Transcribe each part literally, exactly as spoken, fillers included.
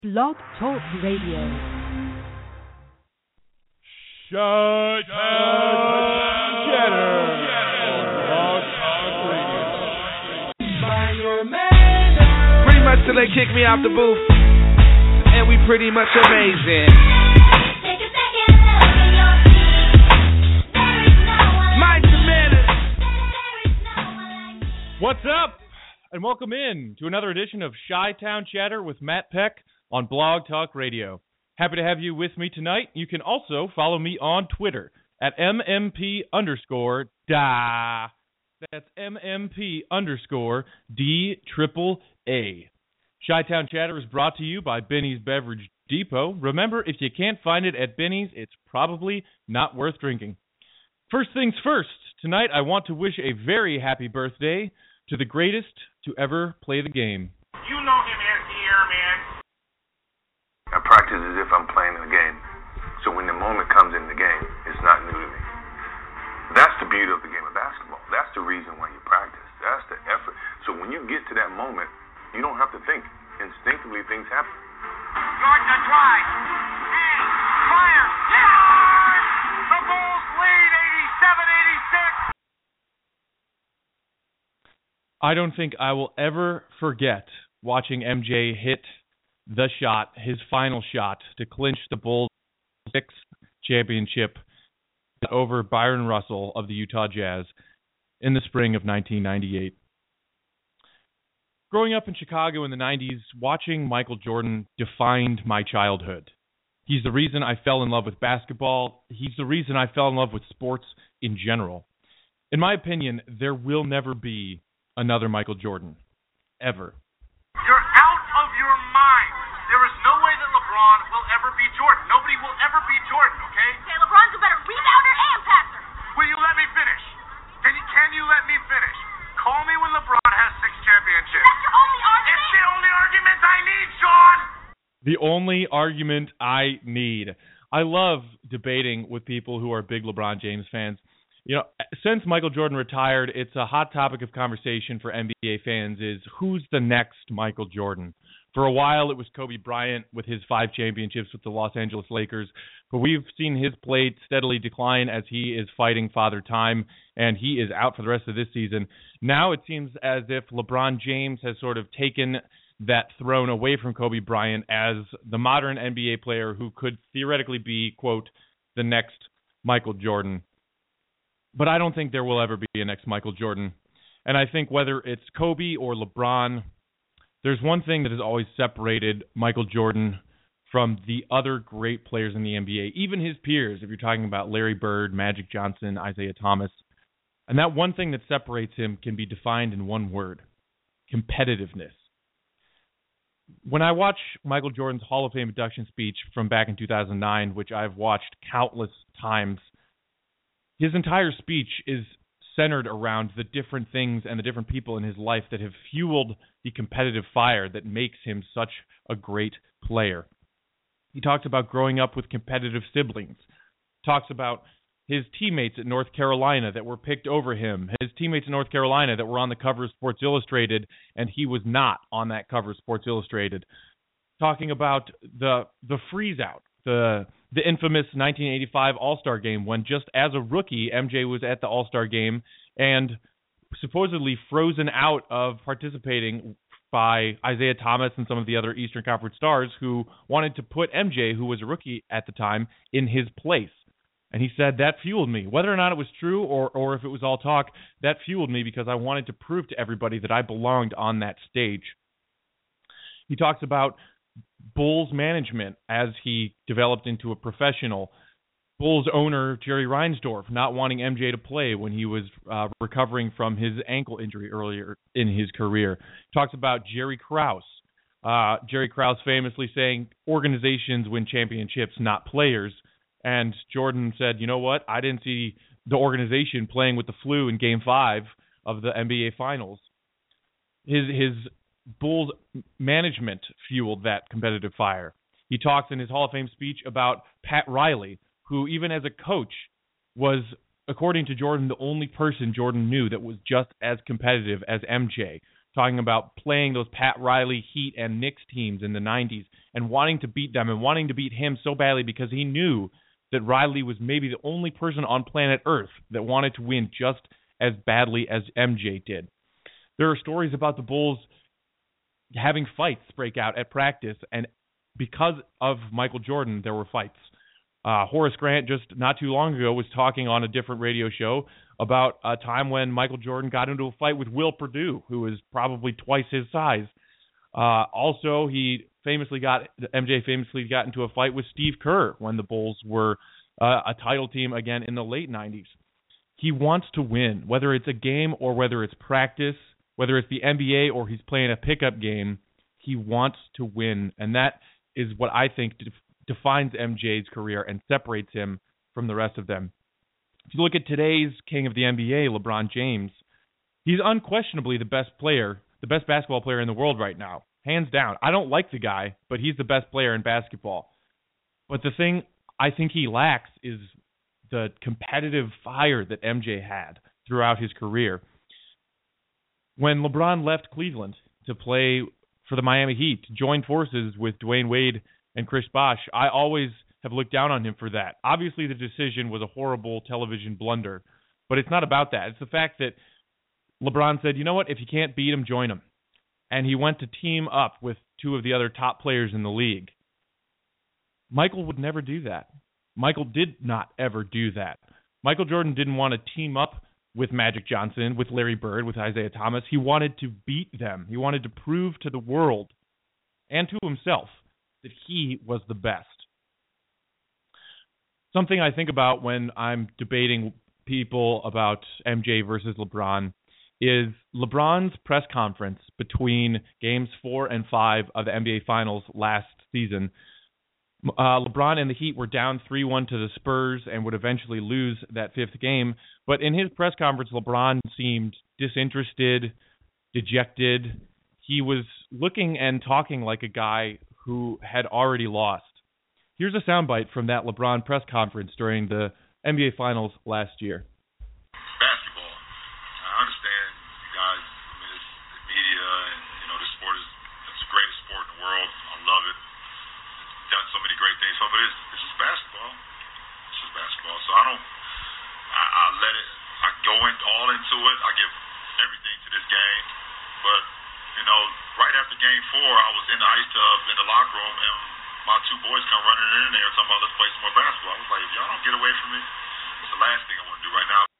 Blog Talk Radio. Shut Town Chatter. Blog Talk Radio. Pretty much till they kick me out the booth, and we pretty much amazing. Mike What's up? And welcome in to another edition of Chi-Town Chatter with Matt Peck on Blog Talk Radio. Happy to have you with me tonight. You can also follow me on Twitter at mmp underscore da. That's mmp underscore D triple A. Chi-Town Chatter is brought to you by Benny's Beverage Depot. Remember, if you can't find it at Benny's, it's probably not worth drinking. First things first, tonight I want to wish a very happy birthday to the greatest to ever play the game. You know him as the airman. I practice as if I'm playing in the game. So when the moment comes in the game, it's not new to me. That's the beauty of the game of basketball. That's the reason why you practice. That's the effort. So when you get to that moment, you don't have to think. Instinctively, things happen. Jordan to drive. Hey, fire. Yes! The Bulls lead eighty-seven eighty-six. I don't think I will ever forget watching M J hit the shot, his final shot, to clinch the Bulls' sixth championship over Byron Russell of the Utah Jazz in the spring of nineteen ninety-eight. Growing up in Chicago in the nineties, watching Michael Jordan defined my childhood. He's the reason I fell in love with basketball. He's the reason I fell in love with sports in general. In my opinion, there will never be another Michael Jordan. Ever. You're out of your mind. There is no way that LeBron will ever be Jordan. Nobody will ever be Jordan, okay? Okay, LeBron's a better rebounder and passer. Will you let me finish? Can you, can you let me finish? Call me when LeBron has six championships. That's your only argument? It's the only argument I need, Sean! The only argument I need. I love debating with people who are big LeBron James fans. You know, since Michael Jordan retired, it's a hot topic of conversation for N B A fans is who's the next Michael Jordan? For a while, it was Kobe Bryant with his five championships with the Los Angeles Lakers, but we've seen his play steadily decline as he is fighting Father Time, and he is out for the rest of this season. Now it seems as if LeBron James has sort of taken that throne away from Kobe Bryant as the modern N B A player who could theoretically be, quote, the next Michael Jordan. But I don't think there will ever be a next Michael Jordan. And I think whether it's Kobe or LeBron, there's one thing that has always separated Michael Jordan from the other great players in the N B A, even his peers, if you're talking about Larry Bird, Magic Johnson, Isaiah Thomas. And that one thing that separates him can be defined in one word: competitiveness. When I watch Michael Jordan's Hall of Fame induction speech from back in two thousand nine, which I've watched countless times, his entire speech is centered around the different things and the different people in his life that have fueled the competitive fire that makes him such a great player. He talks about growing up with competitive siblings, talks about his teammates at North Carolina that were picked over him, his teammates in North Carolina that were on the cover of Sports Illustrated, and he was not on that cover of Sports Illustrated. Talking about the the freeze-out, the the infamous nineteen eighty-five All-Star Game, when just as a rookie, M J was at the All-Star Game and supposedly frozen out of participating by Isaiah Thomas and some of the other Eastern Conference stars who wanted to put M J, who was a rookie at the time, in his place. And he said, that fueled me. Whether or not it was true or, or if it was all talk, that fueled me because I wanted to prove to everybody that I belonged on that stage. He talks about Bulls management as he developed into a professional. Bulls owner Jerry Reinsdorf not wanting M J to play when he was uh, recovering from his ankle injury earlier in his career. Talks about Jerry Krause. Uh, Jerry Krause famously saying, organizations win championships, not players. And Jordan said, you know what? I didn't see the organization playing with the flu in Game five of the N B A Finals. His his Bulls management fueled that competitive fire. He talks in his Hall of Fame speech about Pat Riley, who even as a coach was, according to Jordan, the only person Jordan knew that was just as competitive as M J. talking about playing those Pat Riley, Heat, and Knicks teams in the nineties and wanting to beat them and wanting to beat him so badly because he knew that Riley was maybe the only person on planet Earth that wanted to win just as badly as M J did. There are stories about the Bulls having fights break out at practice, and because of Michael Jordan, there were fights. Uh, Horace Grant just not too long ago was talking on a different radio show about a time when Michael Jordan got into a fight with Will Perdue, who is probably twice his size. Uh, also, he famously got M J famously got into a fight with Steve Kerr when the Bulls were uh, a title team again in the late nineties. He wants to win, whether it's a game or whether it's practice, whether it's the N B A or he's playing a pickup game. He wants to win, and that is what I think def- defines M J's career and separates him from the rest of them. If you look at today's king of the N B A, LeBron James, he's unquestionably the best player, the best basketball player in the world right now, hands down. I don't like the guy, but he's the best player in basketball. But the thing I think he lacks is the competitive fire that M J had throughout his career. When LeBron left Cleveland to play for the Miami Heat, to join forces with Dwayne Wade and Chris Bosh, I always have looked down on him for that. Obviously, the decision was a horrible television blunder, but it's not about that. It's the fact that LeBron said, you know what, if you can't beat him, join him. And he went to team up with two of the other top players in the league. Michael would never do that. Michael did not ever do that. Michael Jordan didn't want to team up with Magic Johnson, with Larry Bird, with Isaiah Thomas. He wanted to beat them. He wanted to prove to the world and to himself that he was the best. Something I think about when I'm debating people about M J versus LeBron is LeBron's press conference between games four and five of the N B A Finals last season. Uh, LeBron and the Heat were down three one to the Spurs and would eventually lose that fifth game. But in his press conference, LeBron seemed disinterested, dejected. He was looking and talking like a guy who had already lost. Here's a soundbite from that LeBron press conference during the N B A Finals last year. Basketball. I understand you guys, I mean, it's the media, and you know, this sport is it's the greatest sport in the world. I love it. It's done so many great things. So, but it's, it's just basketball. It's just basketball. So I don't. I, I let it. I go in all into it. I give everything to this game. But you know, right after game four, I was in the ice tub in the locker room, and my two boys come running in there talking about let's play some more basketball. I was like, if y'all don't get away from me, it's the last thing I want to do right now.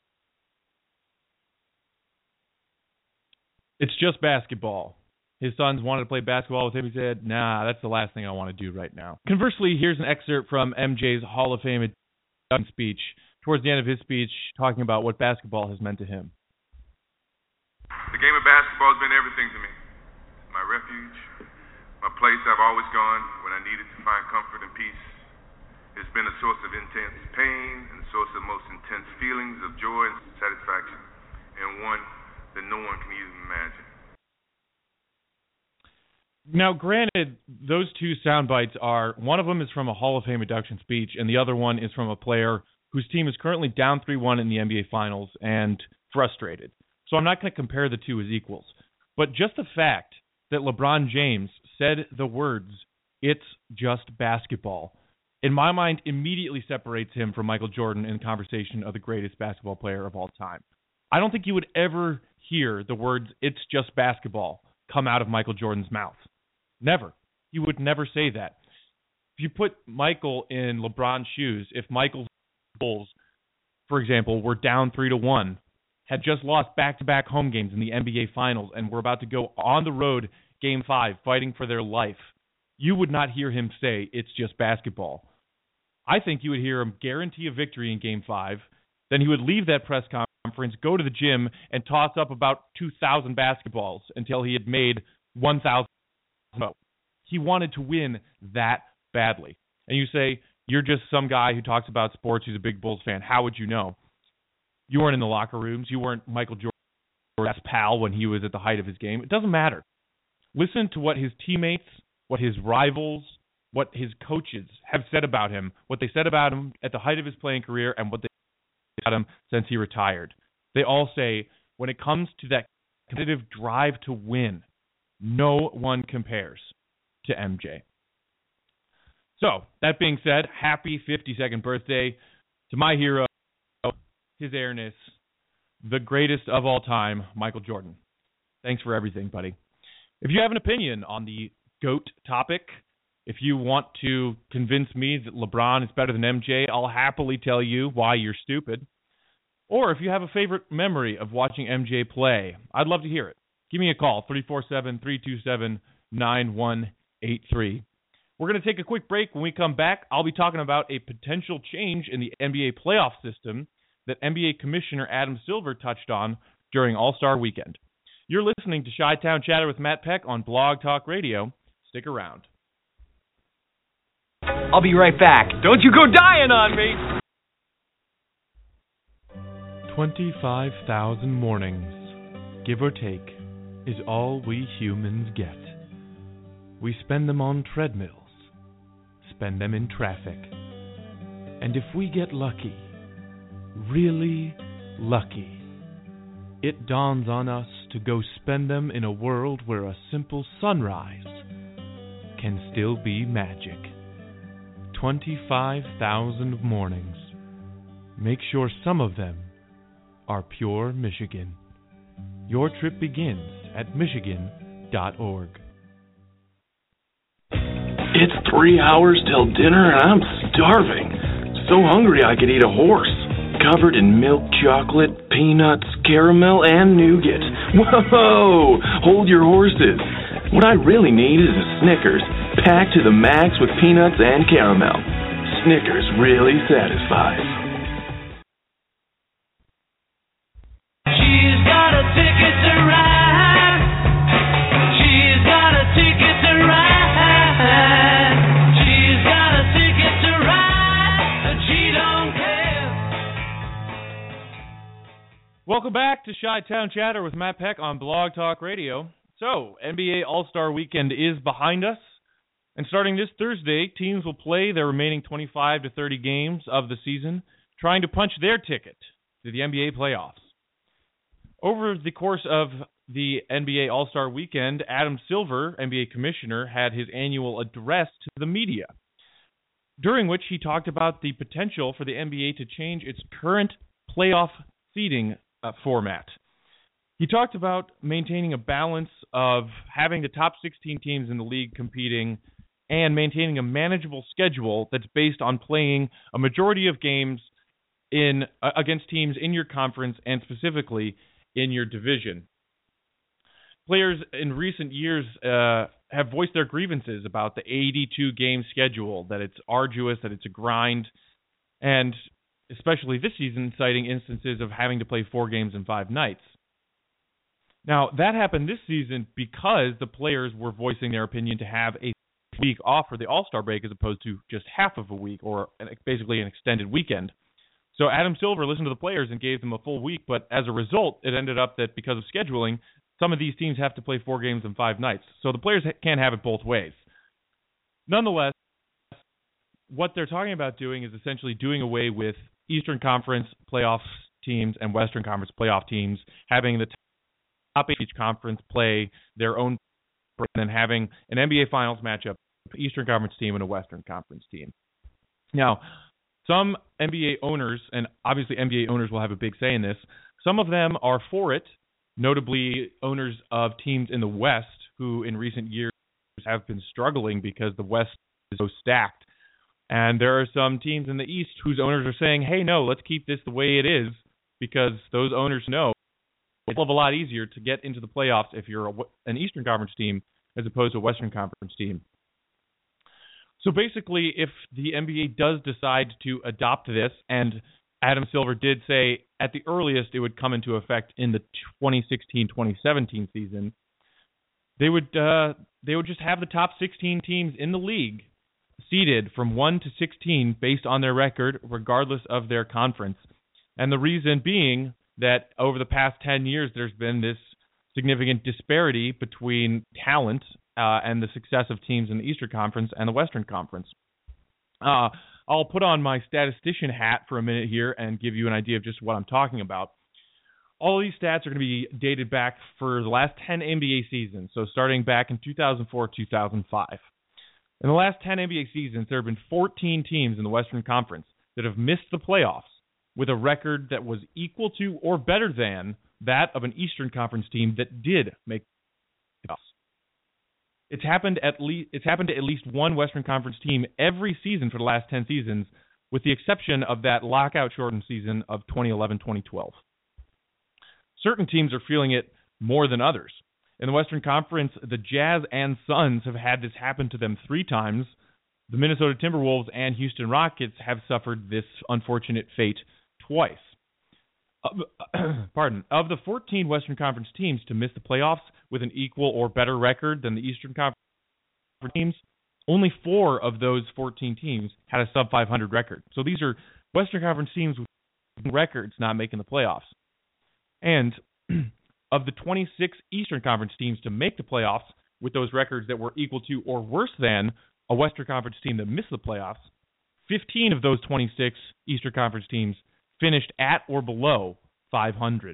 It's just basketball. His sons wanted to play basketball with him. He said, nah, that's the last thing I want to do right now. Conversely, here's an excerpt from M J's Hall of Fame speech, towards the end of his speech, talking about what basketball has meant to him. The game of basketball has been everything to me. My refuge, my place I've always gone when I needed to find comfort and peace. It's been a source of intense pain and a source of most intense feelings of joy and satisfaction, and one that no one can even imagine. Now, granted, those two sound bites are, one of them is from a Hall of Fame induction speech, and the other one is from a player whose team is currently down three one in the N B A Finals and frustrated. So I'm not going to compare the two as equals. But just the fact that LeBron James said the words, "It's just basketball," in my mind, immediately separates him from Michael Jordan in the conversation of the greatest basketball player of all time. I don't think you would ever hear the words, "It's just basketball," come out of Michael Jordan's mouth. Never. You would never say that. If you put Michael in LeBron's shoes, if Michael's Bulls, for example, were down three to one, had just lost back-to-back home games in the N B A Finals, and were about to go on the road game five, fighting for their life, you would not hear him say, "It's just basketball." I think you would hear him guarantee a victory in game five. Then he would leave that press conference, go to the gym, and toss up about two thousand basketballs until he had made one thousand. He wanted to win that badly. And you say, you're just some guy who talks about sports who's a big Bulls fan. How would you know? You weren't in the locker rooms. You weren't Michael Jordan's best pal when he was at the height of his game. It doesn't matter. Listen to what his teammates, what his rivals, what his coaches have said about him, what they said about him at the height of his playing career, and what they said about him since he retired. They all say, when it comes to that competitive drive to win. No one compares to M J. So, that being said, happy fifty-second birthday to my hero, His Airness, the greatest of all time, Michael Jordan. Thanks for everything, buddy. If you have an opinion on the GOAT topic, if you want to convince me that LeBron is better than M J, I'll happily tell you why you're stupid. Or if you have a favorite memory of watching M J play, I'd love to hear it. Give me a call, three four seven, three two seven, nine one eight three. We're going to take a quick break. When we come back, I'll be talking about a potential change in the N B A playoff system that N B A Commissioner Adam Silver touched on during All-Star Weekend. You're listening to Chi-Town Chatter with Matt Peck on Blog Talk Radio. Stick around. I'll be right back. Don't you go dying on me! twenty-five thousand mornings, give or take, is all we humans get. We spend them on treadmills, spend them in traffic. And if we get lucky, really lucky, it dawns on us to go spend them in a world where a simple sunrise can still be magic. twenty-five thousand mornings. Make sure some of them are pure Michigan. Your trip begins at michigan dot org. It's three hours till dinner and I'm starving. So hungry I could eat a horse. Covered in milk chocolate, peanuts, caramel, and nougat. Whoa! Hold your horses. What I really need is a Snickers, packed to the max with peanuts and caramel. Snickers really satisfies. She's got a ticket to ride. She's got a ticket to ride. She's got a ticket to ride, and she don't care. Welcome back to Chi-Town Chatter with Matt Peck on Blog Talk Radio. So, N B A All-Star Weekend is behind us, and starting this Thursday, teams will play their remaining twenty-five to thirty games of the season, trying to punch their ticket to the N B A playoffs. Over the course of the N B A All-Star Weekend, Adam Silver, N B A Commissioner, had his annual address to the media, during which he talked about the potential for the N B A to change its current playoff seeding uh, format. He talked about maintaining a balance of having the top sixteen teams in the league competing and maintaining a manageable schedule that's based on playing a majority of games in uh, against teams in your conference and specifically in your division. Players in recent years uh, have voiced their grievances about the eighty-two game schedule, that it's arduous, that it's a grind, and especially this season, citing instances of having to play four games in five nights. Now, that happened this season because the players were voicing their opinion to have a week off for the All-Star break as opposed to just half of a week, or an, basically an extended weekend. So Adam Silver listened to the players and gave them a full week, but as a result, it ended up that because of scheduling, some of these teams have to play four games in five nights. So the players can't have it both ways. Nonetheless, what they're talking about doing is essentially doing away with Eastern Conference playoff teams and Western Conference playoff teams, having the top of each conference play their own, and then having an N B A Finals matchup, Eastern Conference team and a Western Conference team. Now, some N B A owners, and obviously N B A owners will have a big say in this, some of them are for it, notably owners of teams in the West who in recent years have been struggling because the West is so stacked. And there are some teams in the East whose owners are saying, hey, no, let's keep this the way it is, because those owners know it's a lot easier to get into the playoffs if you're a, an Eastern Conference team as opposed to a Western Conference team. So basically, if the N B A does decide to adopt this, and Adam Silver did say at the earliest it would come into effect in the twenty sixteen twenty seventeen season, they would uh, they would just have the top sixteen teams in the league seeded from one to sixteen based on their record, regardless of their conference. And the reason being that over the past ten years, there's been this significant disparity between talent uh, and the success of teams in the Eastern Conference and the Western Conference. Uh, I'll put on my statistician hat for a minute here and give you an idea of just what I'm talking about. all of these stats are going to be dated back for the last ten N B A seasons, so starting back in two thousand four to two thousand five. In the last ten N B A seasons, there have been fourteen teams in the Western Conference that have missed the playoffs with a record that was equal to or better than that of an Eastern Conference team that did make the playoffs. It's happened at least it's happened to at least one Western Conference team every season for the last ten seasons, with the exception of that lockout-shortened season of twenty eleven twenty twelve. Certain teams are feeling it more than others. In the Western Conference, the Jazz and Suns have had this happen to them three times. The Minnesota Timberwolves and Houston Rockets have suffered this unfortunate fate twice. Uh, pardon. Of the fourteen Western Conference teams to miss the playoffs with an equal or better record than the Eastern Conference teams, only four of those fourteen teams had a sub five hundred record. So these are Western Conference teams with records not making the playoffs. And of the twenty-six Eastern Conference teams to make the playoffs with those records that were equal to or worse than a Western Conference team that missed the playoffs, fifteen of those twenty-six Eastern Conference teams finished at or below five hundred.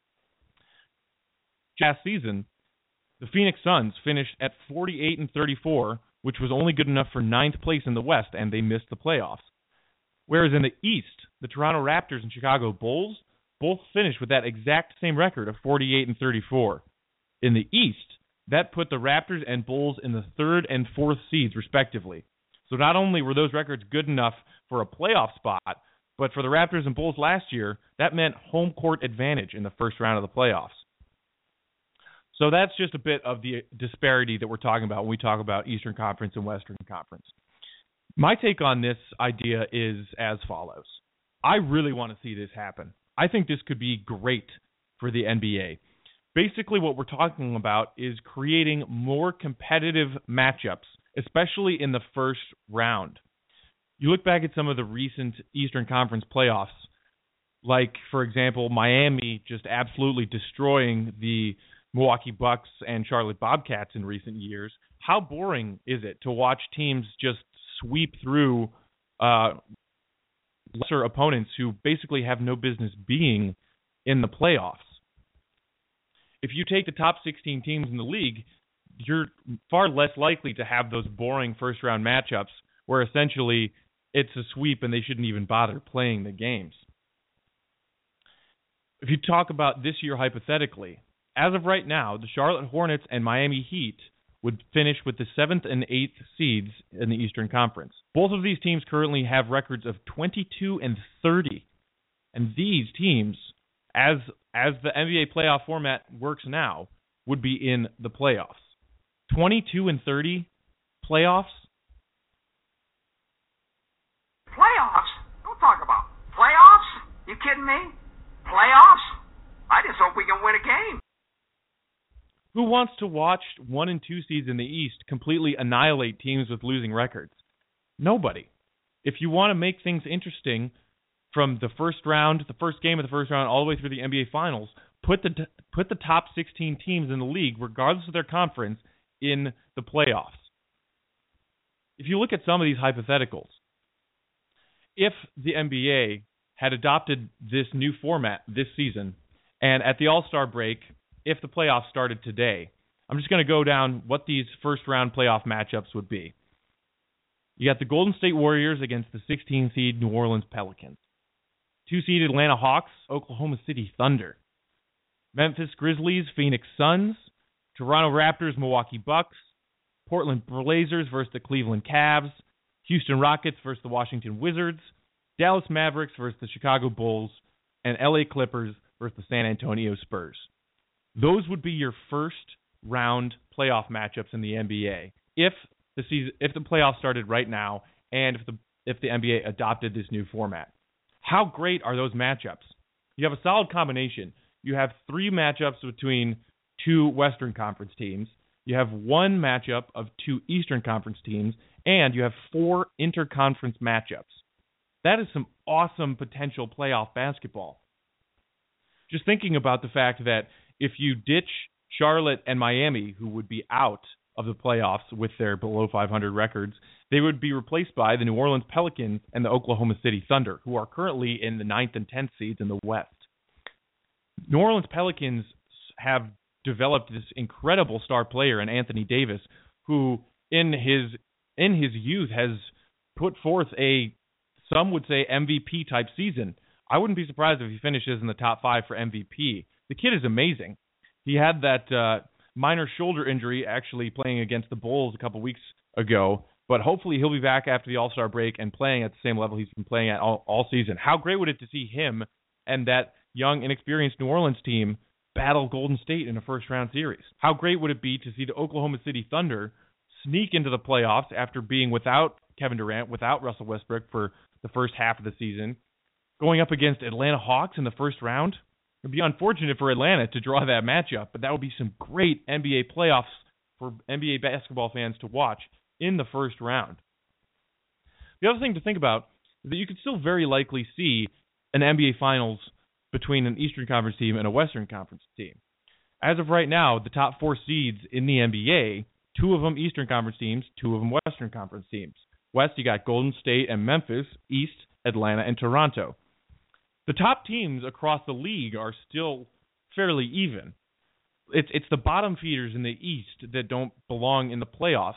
Last season, the Phoenix Suns finished at forty-eight and thirty-four, which was only good enough for ninth place in the West, and they missed the playoffs. Whereas in the East, the Toronto Raptors and Chicago Bulls both finished with that exact same record of forty-eight and thirty-four. In the East, that put the Raptors and Bulls in the third and fourth seeds, respectively. So not only were those records good enough for a playoff spot, but for the Raptors and Bulls last year, that meant home court advantage in the first round of the playoffs. So that's just a bit of the disparity that we're talking about when we talk about Eastern Conference and Western Conference. My take on this idea is as follows. I really want to see this happen. I think this could be great for the N B A. Basically, what we're talking about is creating more competitive matchups, especially in the first round. You look back at some of the recent Eastern Conference playoffs, like, for example, Miami just absolutely destroying the Milwaukee Bucks and Charlotte Bobcats in recent years. How boring is it to watch teams just sweep through uh, lesser opponents who basically have no business being in the playoffs? If you take the top sixteen teams in the league, you're far less likely to have those boring first-round matchups where essentially it's a sweep and they shouldn't even bother playing the games. If you talk about this year hypothetically, as of right now, the Charlotte Hornets and Miami Heat would finish with the seventh and eighth seeds in the Eastern Conference. Both of these teams currently have records of twenty-two and thirty. And these teams, as as the N B A playoff format works now, would be in the playoffs. twenty-two and thirty playoffs? Playoffs? Don't talk about playoffs. You kidding me? Playoffs? I just hope we can win a game. Who wants to watch one and two seeds in the East completely annihilate teams with losing records? Nobody. If you want to make things interesting from the first round, the first game of the first round, all the way through the N B A Finals, put the put the top sixteen teams in the league, regardless of their conference, in the playoffs. If you look at some of these hypotheticals, if the N B A had adopted this new format this season, and at the All-Star break, if the playoffs started today, I'm just going to go down what these first-round playoff matchups would be. You got the Golden State Warriors against the sixteen seed New Orleans Pelicans. two seed Atlanta Hawks, Oklahoma City Thunder. Memphis Grizzlies, Phoenix Suns. Toronto Raptors, Milwaukee Bucks. Portland Blazers versus the Cleveland Cavs. Houston Rockets versus the Washington Wizards. Dallas Mavericks versus the Chicago Bulls. And L A Clippers versus the San Antonio Spurs. Those would be your first round playoff matchups in the N B A if the season, if the playoffs started right now, and if the if the N B A adopted this new format. How great are those matchups? You have a solid combination. You have three matchups between two Western Conference teams. You have one matchup of two Eastern Conference teams, and you have four interconference matchups. That is some awesome potential playoff basketball. Just thinking about the fact that if you ditch Charlotte and Miami, who would be out of the playoffs with their below five hundred records, they would be replaced by the New Orleans Pelicans and the Oklahoma City Thunder, who are currently in the ninth and tenth seeds in the West. New Orleans Pelicans have developed this incredible star player in Anthony Davis, who in his in his youth has put forth a, some would say, M V P type season. I wouldn't be surprised if he finishes in the top five for M V P. The kid is amazing. He had that uh, minor shoulder injury actually playing against the Bulls a couple weeks ago, but hopefully he'll be back after the All-Star break and playing at the same level he's been playing at all, all season. How great would it to see him and that young, inexperienced New Orleans team battle Golden State in a first-round series? How great would it be to see the Oklahoma City Thunder sneak into the playoffs after being without Kevin Durant, without Russell Westbrook for the first half of the season, going up against Atlanta Hawks in the first round? It would be unfortunate for Atlanta to draw that matchup, but that would be some great N B A playoffs for N B A basketball fans to watch in the first round. The other thing to think about is that you could still very likely see an N B A Finals between an Eastern Conference team and a Western Conference team. As of right now, the top four seeds in the N B A, two of them Eastern Conference teams, two of them Western Conference teams. West, you got Golden State and Memphis. East, Atlanta and Toronto. The top teams across the league are still fairly even. It's it's the bottom feeders in the East that don't belong in the playoffs.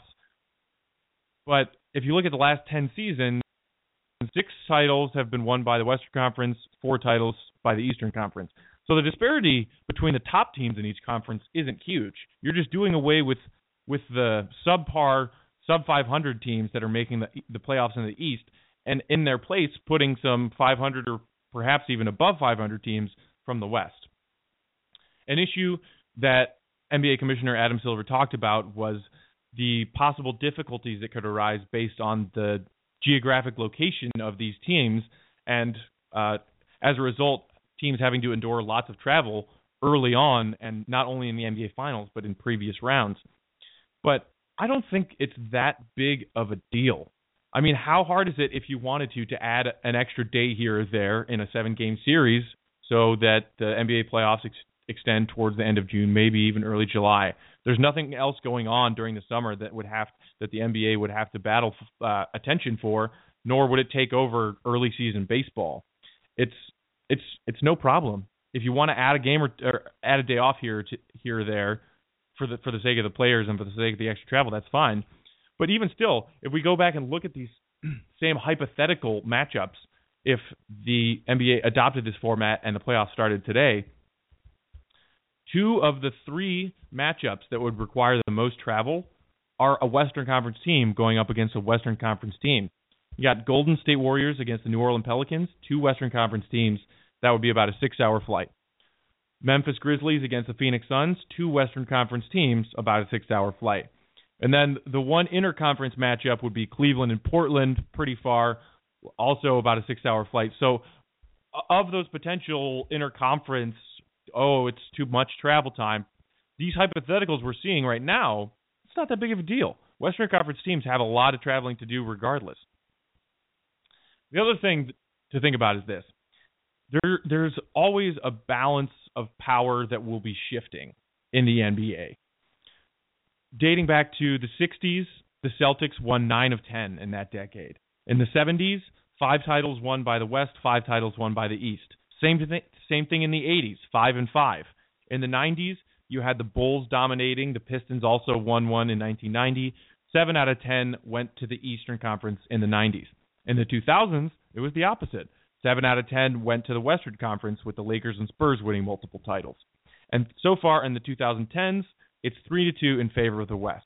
But if you look at the last ten seasons, six titles have been won by the Western Conference, four titles by the Eastern Conference. So the disparity between the top teams in each conference isn't huge. You're just doing away with with the subpar, sub five hundred teams that are making the the playoffs in the East, and in their place putting some five hundred or perhaps even above five hundred teams from the West. An issue that N B A Commissioner Adam Silver talked about was the possible difficulties that could arise based on the geographic location of these teams, and uh, as a result, teams having to endure lots of travel early on, and not only in the N B A Finals, but in previous rounds. But I don't think it's that big of a deal. I mean, how hard is it if you wanted to to add an extra day here or there in a seven-game series so that the N B A playoffs ex- extend towards the end of June, maybe even early July? There's nothing else going on during the summer that would have that the N B A would have to battle uh, attention for, nor would it take over early season baseball. It's it's it's no problem if you want to add a game or, or add a day off here to here or there for the for the sake of the players and for the sake of the extra travel. That's fine. But even still, if we go back and look at these same hypothetical matchups, if the N B A adopted this format and the playoffs started today, two of the three matchups that would require the most travel are a Western Conference team going up against a Western Conference team. You got Golden State Warriors against the New Orleans Pelicans, two Western Conference teams. That would be about a six-hour flight. Memphis Grizzlies against the Phoenix Suns, two Western Conference teams, about a six-hour flight. And then the one interconference matchup would be Cleveland and Portland, pretty far, also about a six-hour flight. So of those potential interconference, oh, it's too much travel time, these hypotheticals we're seeing right now, it's not that big of a deal. Western Conference teams have a lot of traveling to do regardless. The other thing to think about is this. There, there's always a balance of power that will be shifting in the N B A. Dating back to the sixties, the Celtics won nine of ten in that decade. In the seventies, five titles won by the West, five titles won by the East. Same th- same thing in the eighties, five and five. In the nineties, you had the Bulls dominating. The Pistons also won one in nineteen ninety. Seven out of ten went to the Eastern Conference in the nineties. In the two thousands, it was the opposite. Seven out of ten went to the Western Conference, with the Lakers and Spurs winning multiple titles. And so far in the twenty tens, it's three to two in favor of the West.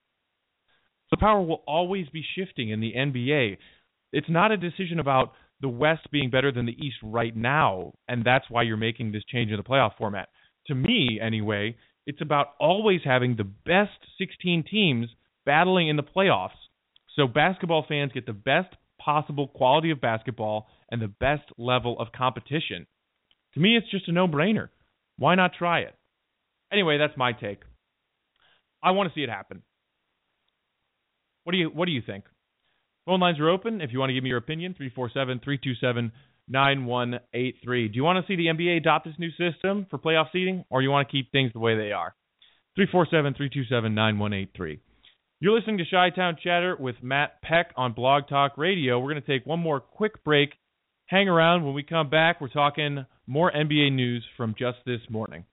The power will always be shifting in the N B A. It's not a decision about the West being better than the East right now, and that's why you're making this change in the playoff format. To me, anyway, it's about always having the best sixteen teams battling in the playoffs, so basketball fans get the best possible quality of basketball and the best level of competition. To me, it's just a no-brainer. Why not try it? Anyway, that's my take. I want to see it happen. What do you What do you think? Phone lines are open. If you want to give me your opinion, three four seven, three two seven, nine one eight three. Do you want to see the N B A adopt this new system for playoff seeding, or you want to keep things the way they are? three four seven, three two seven, nine one eight three. You're listening to Chi-Town Chatter with Matt Peck on Blog Talk Radio. We're going to take one more quick break. Hang around. When we come back, we're talking more N B A news from just this morning.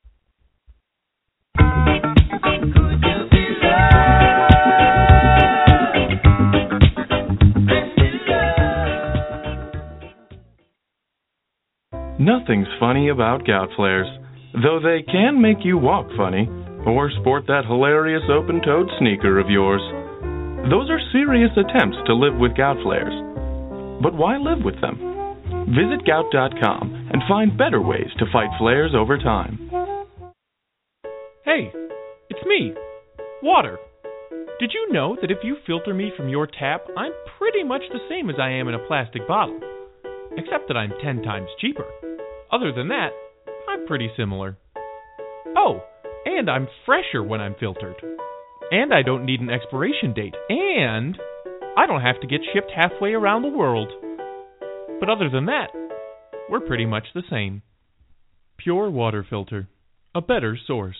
Nothing's funny about gout flares, though they can make you walk funny or sport that hilarious open-toed sneaker of yours. Those are serious attempts to live with gout flares. But why live with them? Visit gout dot com and find better ways to fight flares over time. Hey, it's me, water. Did you know that if you filter me from your tap, I'm pretty much the same as I am in a plastic bottle? Except that I'm ten times cheaper. Other than that, I'm pretty similar. Oh, and I'm fresher when I'm filtered. And I don't need an expiration date. And I don't have to get shipped halfway around the world. But other than that, we're pretty much the same. Pure water filter. A better source.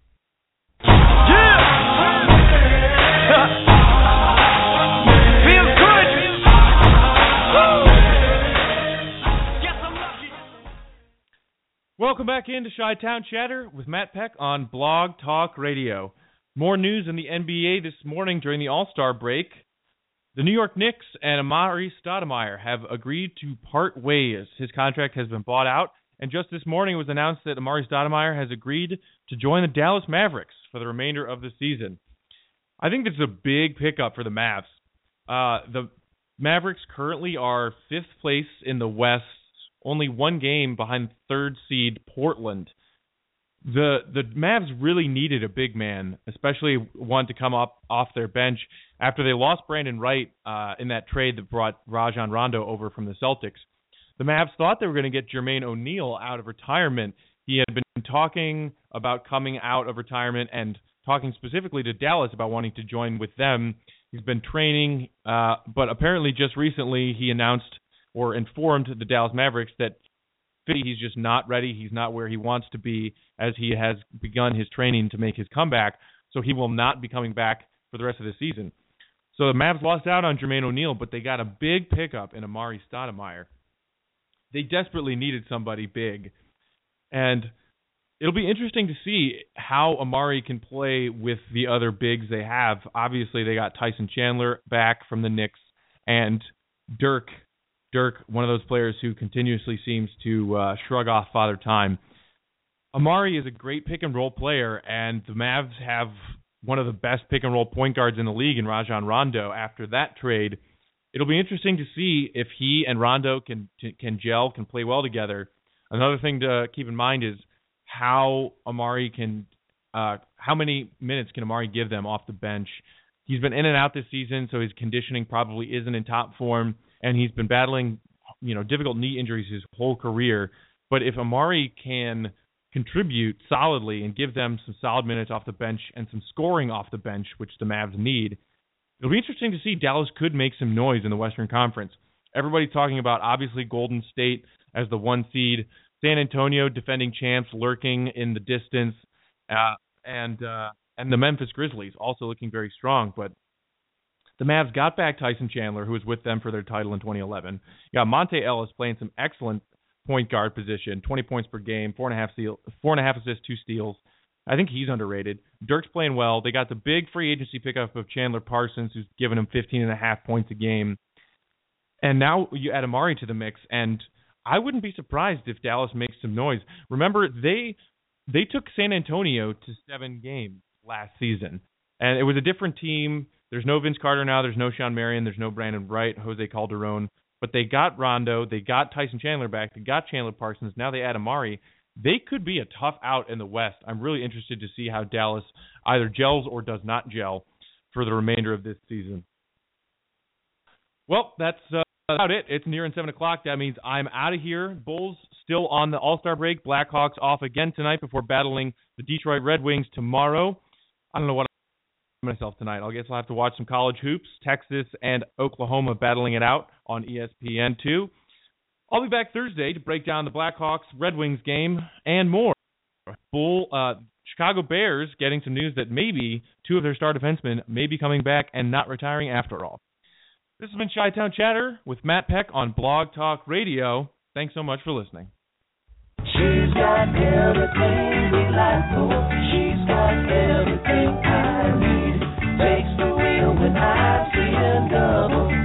Yeah! Feels good! Welcome back into Chi-Town Chatter with Matt Peck on Blog Talk Radio. More news in the N B A this morning during the All-Star break. The New York Knicks and Amari Stoudemire have agreed to part ways. His contract has been bought out, and just this morning it was announced that Amari Stoudemire has agreed to join the Dallas Mavericks for the remainder of the season. I think this is a big pickup for the Mavs. Uh, the Mavericks currently are fifth place in the West, only one game behind third seed Portland. The the Mavs really needed a big man, especially one to come up off their bench after they lost Brandon Wright uh, in that trade that brought Rajon Rondo over from the Celtics. The Mavs thought they were going to get Jermaine O'Neal out of retirement. He had been talking about coming out of retirement and talking specifically to Dallas about wanting to join with them. He's been training, uh, but apparently just recently he announced or informed the Dallas Mavericks that he's just not ready. He's not where he wants to be as he has begun his training to make his comeback, so he will not be coming back for the rest of the season. So the Mavs lost out on Jermaine O'Neal, but they got a big pickup in Amari Stoudemire. They desperately needed somebody big, and it'll be interesting to see how Amari can play with the other bigs they have. Obviously, they got Tyson Chandler back from the Knicks, and Dirk Dirk, one of those players who continuously seems to uh, shrug off Father Time. Amari is a great pick-and-roll player, and the Mavs have one of the best pick-and-roll point guards in the league in Rajon Rondo after that trade. It'll be interesting to see if he and Rondo can can gel, can play well together. Another thing to keep in mind is how Amari can, uh, how many minutes can Amari give them off the bench. He's been in and out this season, so his conditioning probably isn't in top form. And he's been battling, you know, difficult knee injuries his whole career. But if Amari can contribute solidly and give them some solid minutes off the bench and some scoring off the bench, which the Mavs need, it'll be interesting to see. Dallas could make some noise in the Western Conference. Everybody's talking about, obviously, Golden State as the one seed, San Antonio, defending champs, lurking in the distance, uh, and uh, and the Memphis Grizzlies also looking very strong. But the Mavs got back Tyson Chandler, who was with them for their title in twenty eleven. You got Monte Ellis playing some excellent point guard position, twenty points per game, four and a half steal, four and a half assists, two steals. I think he's underrated. Dirk's playing well. They got the big free agency pickup of Chandler Parsons, who's given him fifteen and a half points a game. And now you add Amari to the mix, and I wouldn't be surprised if Dallas makes some noise. Remember, they they took San Antonio to seven games last season, and it was a different team. There's no Vince Carter now. There's no Sean Marion. There's no Brandon Wright, Jose Calderon. But they got Rondo. They got Tyson Chandler back. They got Chandler Parsons. Now they add Amari. They could be a tough out in the West. I'm really interested to see how Dallas either gels or does not gel for the remainder of this season. Well, that's uh, about it. It's nearing seven o'clock. That means I'm out of here. Bulls still on the All-Star break. Blackhawks off again tonight before battling the Detroit Red Wings tomorrow. I don't know what I'm myself tonight. I guess I'll have to watch some college hoops. Texas and Oklahoma battling it out on E S P N two. I'll be back Thursday to break down the Blackhawks Red Wings game and more. Bull uh, Chicago Bears getting some news that maybe two of their star defensemen may be coming back and not retiring after all. This has been Chi-Town Chatter with Matt Peck on Blog Talk Radio. Thanks so much for listening. She's got everything we like for. She's got everything I need. Takes the wheel when I see a double.